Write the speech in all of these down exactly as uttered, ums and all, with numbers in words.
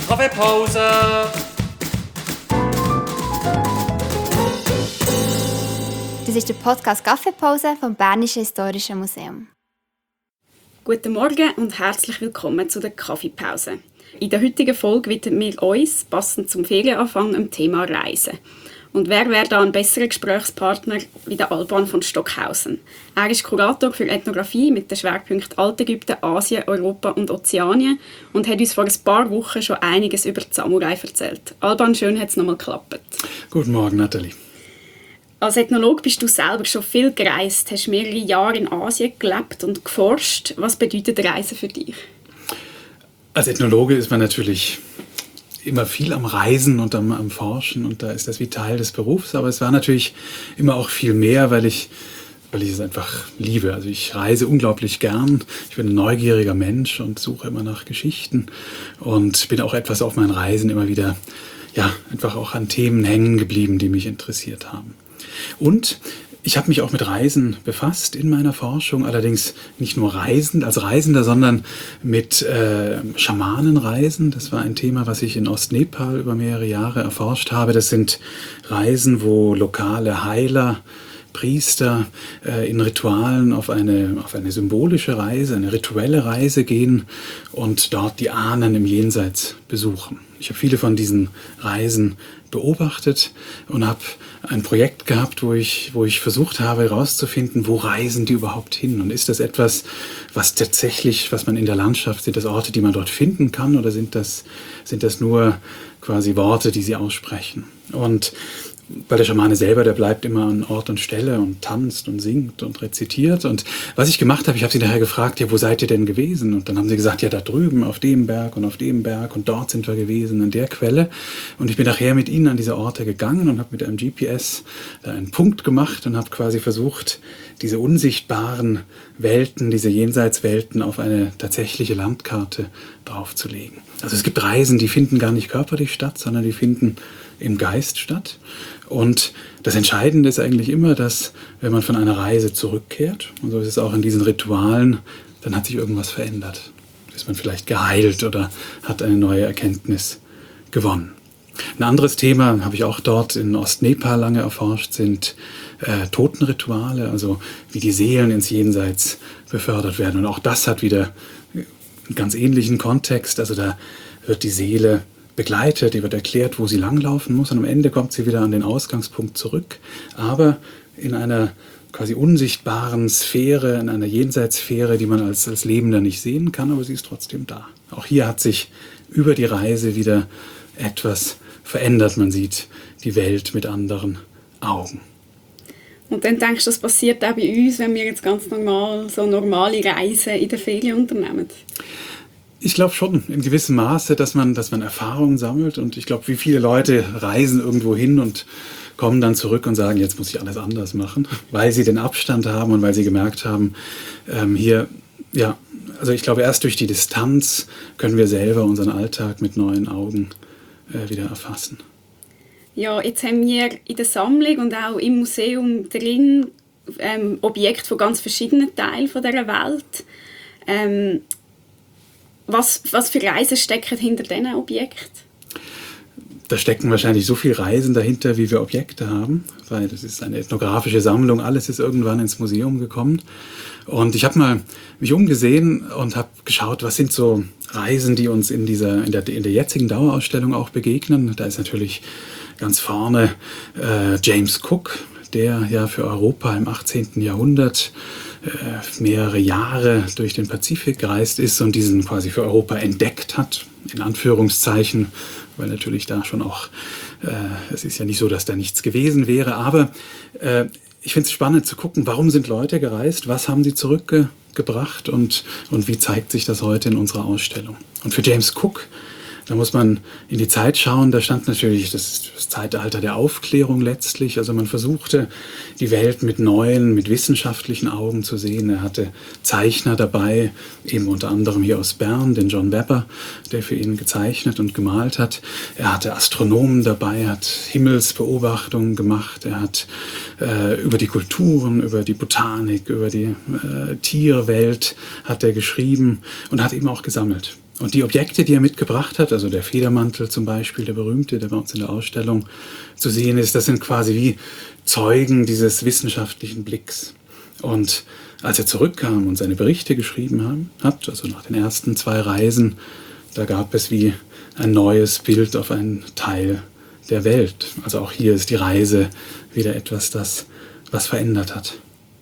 Kaffeepause! Das ist der Podcast Kaffeepause vom Bernischen Historischen Museum. Guten Morgen und herzlich willkommen zu der Kaffeepause. In der heutigen Folge widmen wir uns, passend zum Ferienanfang, dem Thema Reisen. Und wer wäre da ein besserer Gesprächspartner wie der Alban von Stockhausen? Er ist Kurator für Ethnographie mit den Schwerpunkten Altägypten, Asien, Europa und Ozeanien und hat uns vor ein paar Wochen schon einiges über die Samurai erzählt. Alban, schön hat es nochmal geklappt. Guten Morgen, Nathalie. Als Ethnologe bist du selber schon viel gereist, hast mehrere Jahre in Asien gelebt und geforscht. Was bedeutet Reisen für dich? Als Ethnologe ist man natürlich immer viel am Reisen und am, am Forschen und da ist das wie Teil des Berufs, aber es war natürlich immer auch viel mehr, weil ich, weil ich es einfach liebe. Also ich reise unglaublich gern, ich bin ein neugieriger Mensch und suche immer nach Geschichten und bin auch etwas auf meinen Reisen immer wieder, ja, einfach auch an Themen hängen geblieben, die mich interessiert haben. Und ich habe mich auch mit Reisen befasst in meiner Forschung, allerdings nicht nur reisend als Reisender, sondern mit äh, Schamanenreisen. Das war ein Thema, was ich in Ostnepal über mehrere Jahre erforscht habe. Das sind Reisen, wo lokale Heiler, Priester äh, in Ritualen auf eine, auf eine symbolische Reise, eine rituelle Reise gehen und dort die Ahnen im Jenseits besuchen. Ich habe viele von diesen Reisen beobachtet und habe ein Projekt gehabt, wo ich, wo ich versucht habe herauszufinden, wo reisen die überhaupt hin und ist das etwas, was tatsächlich, was man in der Landschaft, sind das Orte, die man dort finden kann oder sind das, sind das nur quasi Worte, die sie aussprechen? Und weil der Schamane selber, der bleibt immer an Ort und Stelle und tanzt und singt und rezitiert. Und was ich gemacht habe, ich habe sie daher gefragt, ja, wo seid ihr denn gewesen? Und dann haben sie gesagt, ja, da drüben auf dem Berg und auf dem Berg und dort sind wir gewesen, an der Quelle. Und ich bin nachher mit ihnen an diese Orte gegangen und habe mit einem G P S da einen Punkt gemacht und habe quasi versucht, diese unsichtbaren Welten, diese Jenseitswelten auf eine tatsächliche Landkarte draufzulegen. Also es gibt Reisen, die finden gar nicht körperlich statt, sondern die finden im Geist statt. Und das Entscheidende ist eigentlich immer, dass wenn man von einer Reise zurückkehrt, und so ist es auch in diesen Ritualen, dann hat sich irgendwas verändert. Ist man vielleicht geheilt oder hat eine neue Erkenntnis gewonnen. Ein anderes Thema, habe ich auch dort in Ostnepal lange erforscht, sind äh, Totenrituale, also wie die Seelen ins Jenseits befördert werden. Und auch das hat wieder einen ganz ähnlichen Kontext. Also da wird die Seele begleitet, ihr wird erklärt, wo sie langlaufen muss und am Ende kommt sie wieder an den Ausgangspunkt zurück, aber in einer quasi unsichtbaren Sphäre, in einer Jenseitssphäre, die man als, als Lebender nicht sehen kann, aber sie ist trotzdem da. Auch hier hat sich über die Reise wieder etwas verändert. Man sieht die Welt mit anderen Augen. Und dann denkst du, das passiert auch bei uns, wenn wir jetzt ganz normal so normale Reisen in der Ferien unternehmen? Ich glaube schon, in gewissem Maße, dass man, dass man Erfahrungen sammelt. Und ich glaube, wie viele Leute reisen irgendwo hin und kommen dann zurück und sagen, jetzt muss ich alles anders machen, weil sie den Abstand haben und weil sie gemerkt haben, ähm, hier, ja, also ich glaube, erst durch die Distanz können wir selber unseren Alltag mit neuen Augen äh, wieder erfassen. Ja, jetzt haben wir in der Sammlung und auch im Museum drin ähm, Objekte von ganz verschiedenen Teilen von dieser Welt. Ähm, Was, was für Reisen stecken hinter diesen Objekten? Da stecken wahrscheinlich so viele Reisen dahinter, wie wir Objekte haben, weil das ist eine ethnografische Sammlung, alles ist irgendwann ins Museum gekommen. Und ich habe mal mich umgesehen und habe geschaut, was sind so Reisen, die uns in, dieser, in, der, in der jetzigen Dauerausstellung auch begegnen. Da ist natürlich ganz vorne äh, James Cook, der ja für Europa im achtzehnten Jahrhundert äh, mehrere Jahre durch den Pazifik gereist ist und diesen quasi für Europa entdeckt hat, in Anführungszeichen, weil natürlich da schon auch, äh, es ist ja nicht so, dass da nichts gewesen wäre, aber äh, ich finde es spannend zu gucken, warum sind Leute gereist, was haben sie zurückgebracht und, und wie zeigt sich das heute in unserer Ausstellung. Und für James Cook, da muss man in die Zeit schauen, da stand natürlich das, das Zeitalter der Aufklärung letztlich. Also man versuchte, die Welt mit neuen, mit wissenschaftlichen Augen zu sehen. Er hatte Zeichner dabei, eben unter anderem hier aus Bern, den John Webber, der für ihn gezeichnet und gemalt hat. Er hatte Astronomen dabei, hat Himmelsbeobachtungen gemacht. Er hat äh, über die Kulturen, über die Botanik, über die äh, Tierwelt hat er geschrieben und hat eben auch gesammelt. Und die Objekte, die er mitgebracht hat, also der Federmantel zum Beispiel, der berühmte, der bei uns in der Ausstellung zu sehen ist, das sind quasi wie Zeugen dieses wissenschaftlichen Blicks. Und als er zurückkam und seine Berichte geschrieben hat, also nach den ersten zwei Reisen, da gab es wie ein neues Bild auf einen Teil der Welt. Also auch hier ist die Reise wieder etwas, das was verändert hat.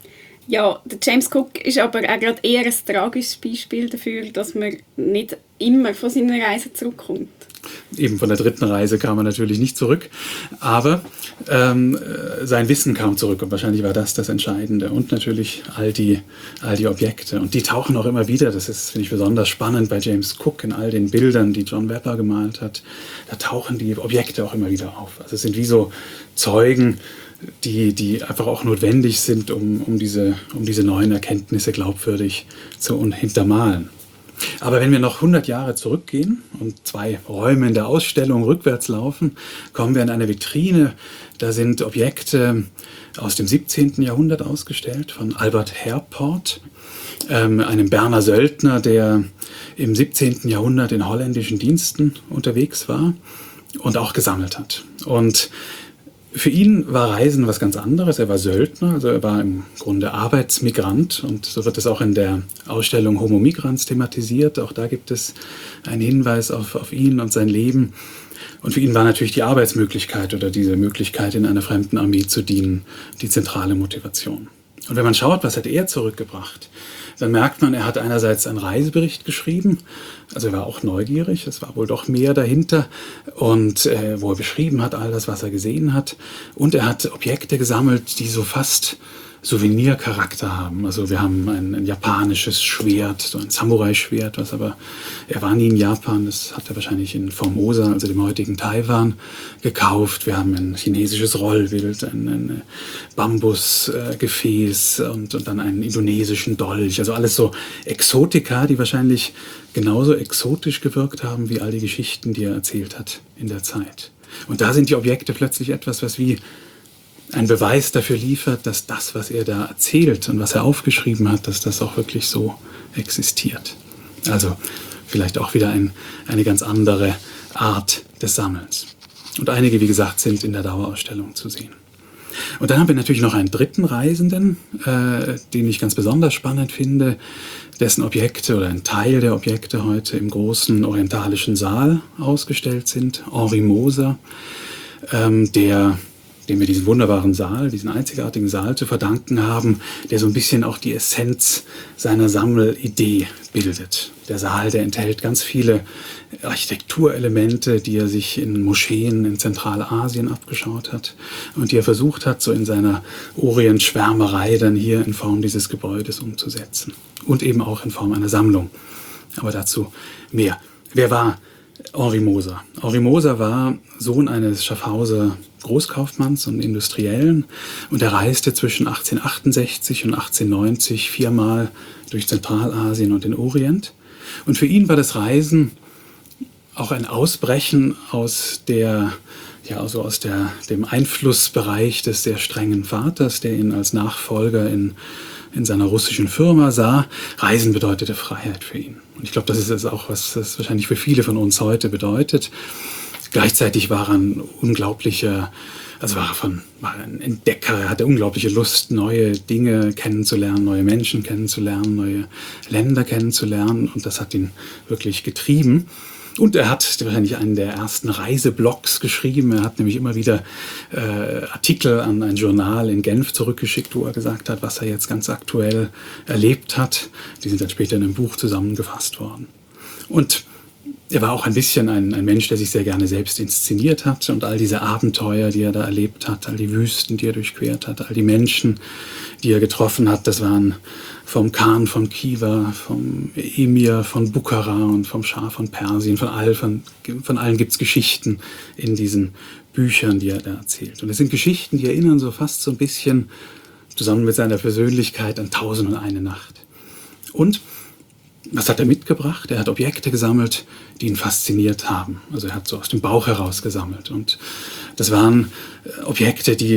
Ja, der James Cook ist aber auch gerade eher ein tragisches Beispiel dafür, dass man nicht immer von seiner Reise zurückkommt. Eben von der dritten Reise kam er natürlich nicht zurück, aber ähm, sein Wissen kam zurück und wahrscheinlich war das das Entscheidende und natürlich all die, all die Objekte und die tauchen auch immer wieder, das ist, finde ich, besonders spannend bei James Cook in all den Bildern, die John Webber gemalt hat, da tauchen die Objekte auch immer wieder auf. Also es sind wie so Zeugen, die, die einfach auch notwendig sind, um, um, diese, um diese neuen Erkenntnisse glaubwürdig zu hintermalen. Aber wenn wir noch hundert Jahre zurückgehen und zwei Räume in der Ausstellung rückwärts laufen, kommen wir an eine Vitrine. Da sind Objekte aus dem siebzehnten Jahrhundert ausgestellt von Albert Herport, ähm, einem Berner Söldner, der im siebzehnten Jahrhundert in holländischen Diensten unterwegs war und auch gesammelt hat. Und für ihn war Reisen was ganz anderes. Er war Söldner, also er war im Grunde Arbeitsmigrant und so wird es auch in der Ausstellung Homo Migrans thematisiert. Auch da gibt es einen Hinweis auf, auf ihn und sein Leben. Und für ihn war natürlich die Arbeitsmöglichkeit oder diese Möglichkeit, in einer fremden Armee zu dienen, die zentrale Motivation. Und wenn man schaut, was hat er zurückgebracht, dann merkt man, er hat einerseits einen Reisebericht geschrieben, also er war auch neugierig, es war wohl doch mehr dahinter, und äh, wo er beschrieben hat, all das, was er gesehen hat. Und er hat Objekte gesammelt, die so fast Souvenircharakter haben. Also wir haben ein, ein japanisches Schwert, so ein Samurai-Schwert, was aber, er war nie in Japan, das hat er wahrscheinlich in Formosa, also dem heutigen Taiwan, gekauft. Wir haben ein chinesisches Rollbild, ein, ein Bambusgefäß äh, und, und dann einen indonesischen Dolch. Also alles so Exotika, die wahrscheinlich genauso exotisch gewirkt haben wie all die Geschichten, die er erzählt hat in der Zeit. Und da sind die Objekte plötzlich etwas, was wie ein Beweis dafür liefert, dass das, was er da erzählt und was er aufgeschrieben hat, dass das auch wirklich so existiert. Also vielleicht auch wieder ein, eine ganz andere Art des Sammelns. Und einige, wie gesagt, sind in der Dauerausstellung zu sehen. Und dann haben wir natürlich noch einen dritten Reisenden, äh, den ich ganz besonders spannend finde, dessen Objekte oder ein Teil der Objekte heute im großen orientalischen Saal ausgestellt sind. Henri Moser, ähm, der dem wir diesen wunderbaren Saal, diesen einzigartigen Saal zu verdanken haben, der so ein bisschen auch die Essenz seiner Sammelidee bildet. Der Saal, der enthält ganz viele Architekturelemente, die er sich in Moscheen in Zentralasien abgeschaut hat und die er versucht hat, so in seiner Orientschwärmerei dann hier in Form dieses Gebäudes umzusetzen. Und eben auch in Form einer Sammlung. Aber dazu mehr. Wer war Henri Moser? Henri Moser war Sohn eines Schaffhauser Großkaufmanns und Industriellen und er reiste zwischen achtzehnhundertachtundsechzig und achtzehnhundertneunzig viermal durch Zentralasien und den Orient. Und für ihn war das Reisen auch ein Ausbrechen aus der, ja, also aus der, dem Einflussbereich des sehr strengen Vaters, der ihn als Nachfolger in, in seiner russischen Firma sah. Reisen bedeutete Freiheit für ihn. Und ich glaube, das ist auch, was das wahrscheinlich für viele von uns heute bedeutet. Gleichzeitig war er ein unglaublicher, also war er, von, war er ein Entdecker, er hatte unglaubliche Lust, neue Dinge kennenzulernen, neue Menschen kennenzulernen, neue Länder kennenzulernen und das hat ihn wirklich getrieben. Und er hat wahrscheinlich einen der ersten Reiseblogs geschrieben. Er hat nämlich immer wieder äh, Artikel an ein Journal in Genf zurückgeschickt, wo er gesagt hat, was er jetzt ganz aktuell erlebt hat. Die sind dann später in einem Buch zusammengefasst worden. Und er war auch ein bisschen ein, ein Mensch, der sich sehr gerne selbst inszeniert hat und all diese Abenteuer, die er da erlebt hat, all die Wüsten, die er durchquert hat, all die Menschen, die er getroffen hat, das waren vom Khan von Khiva, vom Emir von Bukhara und vom Schah von Persien, von, all, von, von allen gibt es Geschichten in diesen Büchern, die er da erzählt. Und es sind Geschichten, die erinnern so fast so ein bisschen zusammen mit seiner Persönlichkeit an Tausend und eine Nacht. Und was hat er mitgebracht? Er hat Objekte gesammelt, die ihn fasziniert haben. Also er hat so aus dem Bauch heraus gesammelt. Und das waren Objekte, die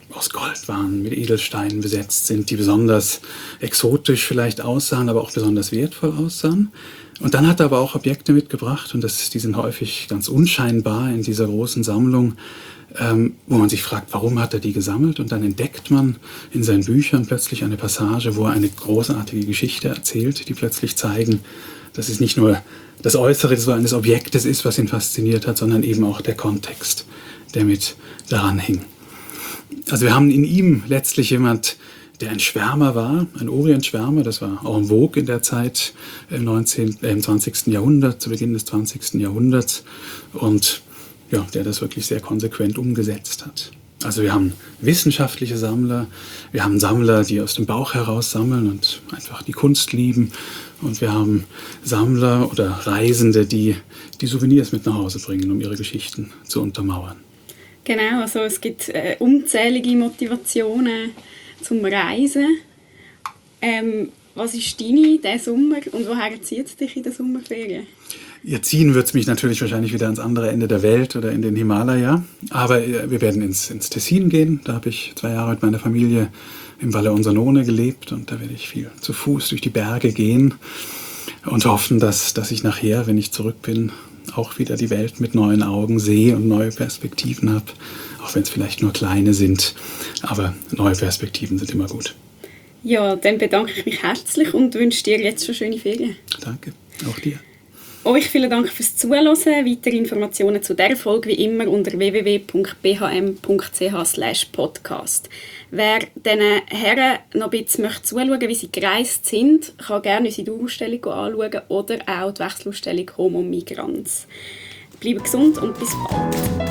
aus Gold waren, mit Edelsteinen besetzt sind, die besonders exotisch vielleicht aussahen, aber auch besonders wertvoll aussahen. Und dann hat er aber auch Objekte mitgebracht, und das, die sind häufig ganz unscheinbar in dieser großen Sammlung, ähm, wo man sich fragt, warum hat er die gesammelt? Und dann entdeckt man in seinen Büchern plötzlich eine Passage, wo er eine großartige Geschichte erzählt, die plötzlich zeigen, dass es nicht nur das Äußere so eines Objektes ist, was ihn fasziniert hat, sondern eben auch der Kontext, der mit daran hing. Also wir haben in ihm letztlich jemand, der ein Schwärmer war, ein Orientschwärmer, das war en vogue in der Zeit im, neunzehnten, äh, im zwanzigsten Jahrhundert, zu Beginn des zwanzigsten Jahrhunderts, und ja, der das wirklich sehr konsequent umgesetzt hat. Also wir haben wissenschaftliche Sammler, wir haben Sammler, die aus dem Bauch heraus sammeln und einfach die Kunst lieben, und wir haben Sammler oder Reisende, die die Souvenirs mit nach Hause bringen, um ihre Geschichten zu untermauern. Genau, also es gibt äh, unzählige Motivationen zum Reisen. Ähm, was ist deine diesen Sommer und woher zieht es dich in der Sommerferien? Ja, ziehen wird es mich natürlich wahrscheinlich wieder ans andere Ende der Welt oder in den Himalaya. Aber wir werden ins, ins Tessin gehen. Da habe ich zwei Jahre mit meiner Familie im Valle Onsanone gelebt, und da werde ich viel zu Fuß durch die Berge gehen und hoffen, dass, dass ich nachher, wenn ich zurück bin, auch wieder die Welt mit neuen Augen sehe und neue Perspektiven habe. Auch wenn es vielleicht nur kleine sind, aber neue Perspektiven sind immer gut. Ja, dann bedanke ich mich herzlich und wünsche dir jetzt schon schöne Ferien. Danke, auch dir. Euch vielen Dank fürs Zuhören. Weitere Informationen zu dieser Folge wie immer unter w w w punkt b h m punkt c h slash podcast. Wer diesen Herren noch ein bisschen zuschauen möchte, wie sie gereist sind, kann gerne unsere Dauerausstellung anschauen oder auch die Wechselausstellung Homo Migrans. Bleibt gesund und bis bald.